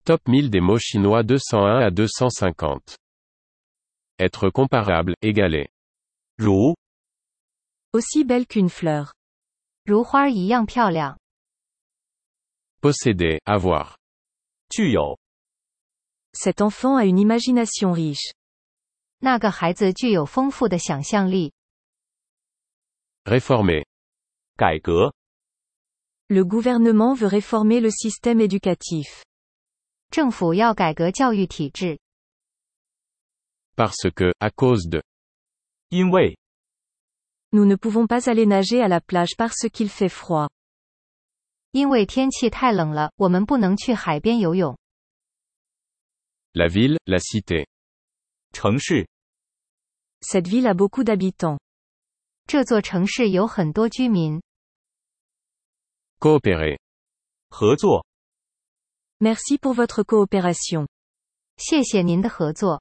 Top 1000 des mots chinois 201 à 250. Être comparable, égaler. 如 Aussi belle qu'une fleur. 如花一样漂亮。 Posséder, avoir. 具有 Cet enfant a une imagination riche. 那个孩子具有丰富的想象力。 Réformer. 改革 Le gouvernement veut réformer le système éducatif. 政府要改革教育体制。 Parce que, à cause de. 因为 Nous ne pouvons pas aller nager à la plage parce qu'il fait froid. 因为天气太冷了，我们不能去海边游泳。 La ville, la cité. 城市 Cette ville a beaucoup d'habitants. 这座城市有很多居民。 Coopérer. 合作 Merci pour votre coopération. 谢谢您的合作。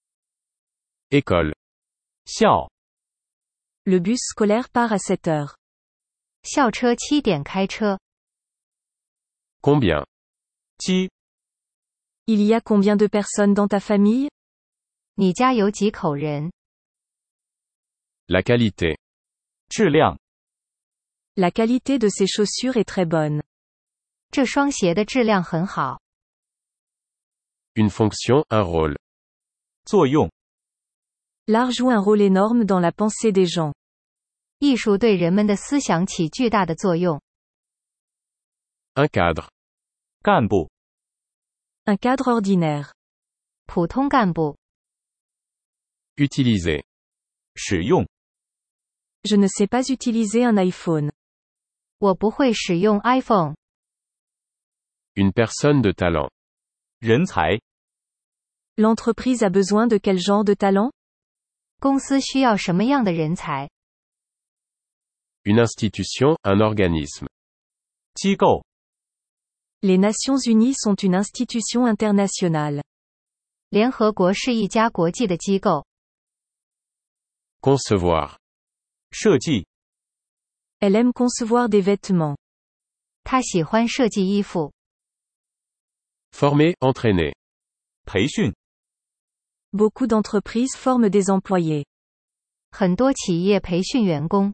École. 校 Le bus scolaire part à 7 heures. 校车7点开车。 Combien. 鸡 Il y a combien de personnes dans ta famille? 你家有几口人？ La qualité. 质量 La qualité de ces chaussures est très bonne. 这双鞋的质量很好。 Une fonction, un rôle. 作用 L'art joue un rôle énorme dans la pensée des gens. 艺术对人们的思想起巨大的作用。 Un cadre. 干部 Un cadre ordinaire. 普通干部。 Utiliser. 使用 Je ne sais pas utiliser un iPhone. 我不会使用 iPhone。 Une personne de talent. 人才 L'entreprise a besoin de quel genre de talent? 公司需要什么样的人才？ Une institution, un organisme. 机构 Les Nations Unies sont une institution internationale. 联合国是一家国际的机构。 Concevoir. 设计 Elle aime concevoir des vêtements. 他喜欢设计衣服。 Former, entraîner. 培训 Beaucoup d'entreprises forment des employés. 很多企业培训员工。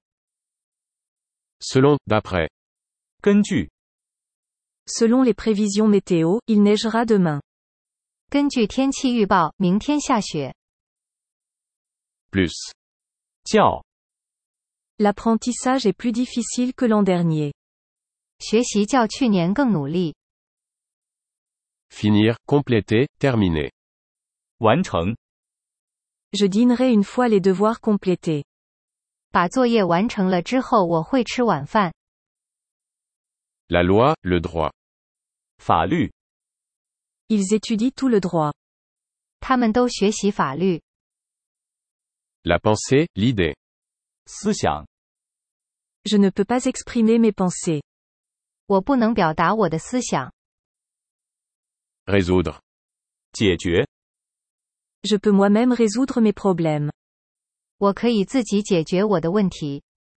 Selon, d'après. 根据 Selon les prévisions météo, il neigera demain. 根据天气预报，明天下雪。 Plus. 较 L'apprentissage est plus difficile que l'an dernier. 学习较去年更努力。 Finir, compléter, terminer. 完成 Je dînerai une fois les devoirs complétés. 把作业完成了之后，我会吃晚饭。 La loi, le droit. 法律 Ils étudient tout le droit. 他们都学习法律。 La pensée, l'idée. 思想 Je ne peux pas exprimer mes pensées. 我不能表达我的思想。 Résoudre. 解决 Je peux moi-même résoudre mes problèmes. 我可以自己解决我的问题。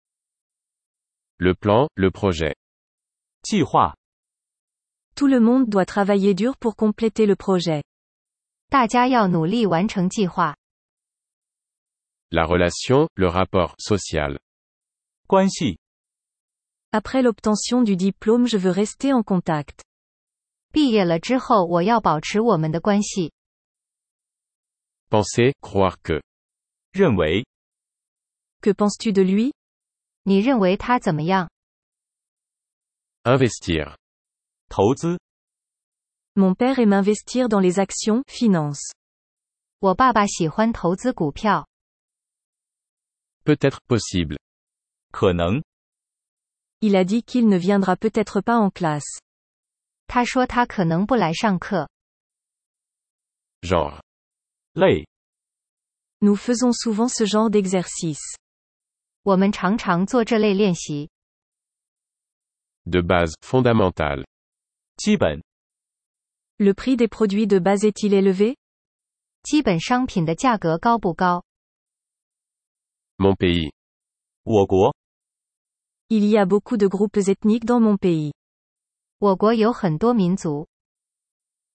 Le plan, le projet. 计划 Tout le monde doit travailler dur pour compléter le projet. 大家要努力完成计划。 La relation, le rapport, social. 关系 Après l'obtention du diplôme, je veux rester en contact. 毕业了之后，我要保持我们的关系。 Penser, croire que. 认为 Que penses-tu de lui? 你认为他怎么样？ Investir. 投资 Mon père aime investir dans les actions, finances. 我爸爸喜欢投资股票。 Peut-être possible. 可能 Il a dit qu'il ne viendra peut-être pas en classe. 他说他可能不来上课。 Genre. 类 Nous faisons souvent ce genre d'exercice. 我们常常做这类练习。 De base, fondamentale. 基本 Le prix des produits de base est-il élevé? 基本商品的价格高不高？ Mon pays. 我国 Il y a beaucoup de groupes ethniques dans mon pays. 我国有很多民族。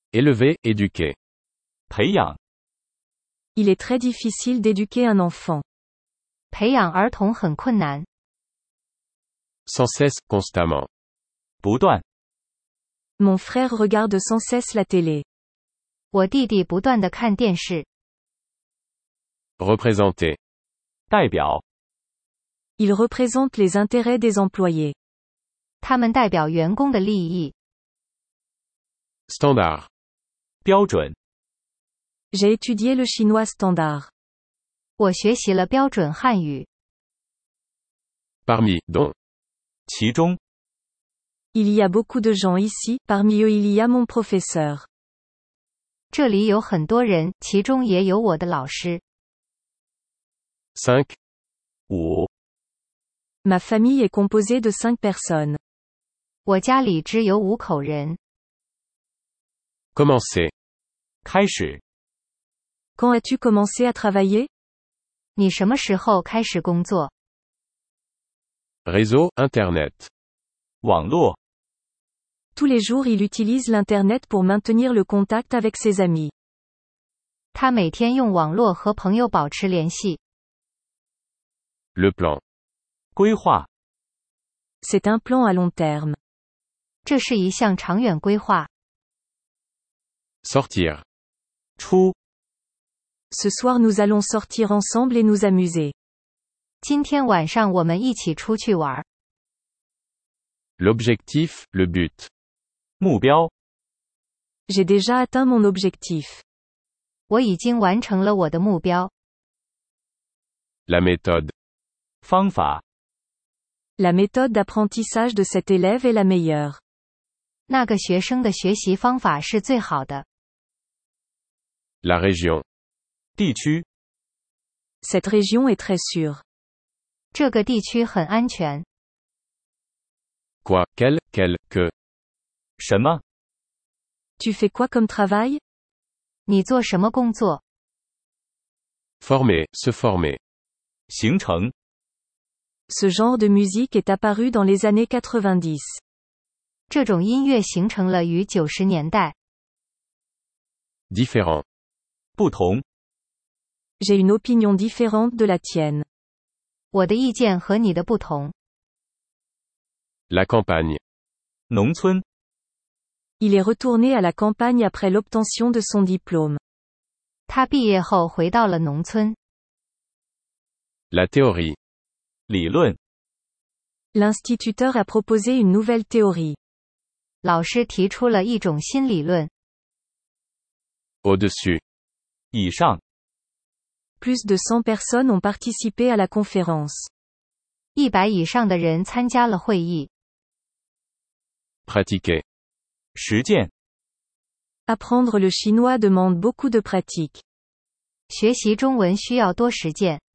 Élever, éduquer. 培养， Il est très difficile d'éduquer un enfant. 培养儿童很困难。 Sans cesse, constamment. 不断， Mon frère regarde sans cesse la télé. 我弟弟不断地看电视。 Représenter. 代表， Il représente les intérêts des employés. 他们代表员工的利益。 Standard. 标准， J'ai étudié le chinois standard. 我学习了标准汉语。 Parmi, dont. 其中， Il y a beaucoup de gens ici, parmi eux il y a mon professeur. 这里有很多人，其中也有我的老师。 5. 5， Ma famille est composée de 5 personnes. 我家里只有5口人。 Commencer. 开始， Quand as-tu commencé à travailler? 你什么时候开始工作？ Réseau, Internet. 网络， Tous les jours il utilise l'Internet pour maintenir le contact avec ses amis. 他每天用网络和朋友保持联系。 Le plan. 规划， C'est un plan à long terme. 这是一项长远规划。 Sortir. 出， Ce soir nous allons sortir ensemble et nous amuser. 今天晚上我们一起出去玩。 L'objectif, le but. 目标， J'ai déjà atteint mon objectif. 我已经完成了我的目标。 La méthode. 方法， La méthode d'apprentissage de cet élève est la meilleure. 那个学生的学习方法是最好的。 La région. 地区， Cette région est très sûre. 这个地区很安全。 Quoi, quel, que. 什么， Tu fais quoi comme travail? 你做什么工作？ Former, se former. 形成， Ce genre de musique est apparu dans les années 90. 这种音乐形成了于90年代。 Différent. 不同， J'ai une opinion différente de la tienne. 我的意见和你的不同。 La campagne. 农村， Il est retourné à la campagne après l'obtention de son diplôme. 他毕业后回到了农村。 La théorie. 理论， L'instituteur a proposé une nouvelle théorie. 老师提出了一种新理论。 Au-dessus. 以上， Plus de 100 personnes ont participé à la conférence. 100以上的人参加了会议。 Pratiquer. 实践， Apprendre le chinois demande beaucoup de pratique. 学习中文需要多实践。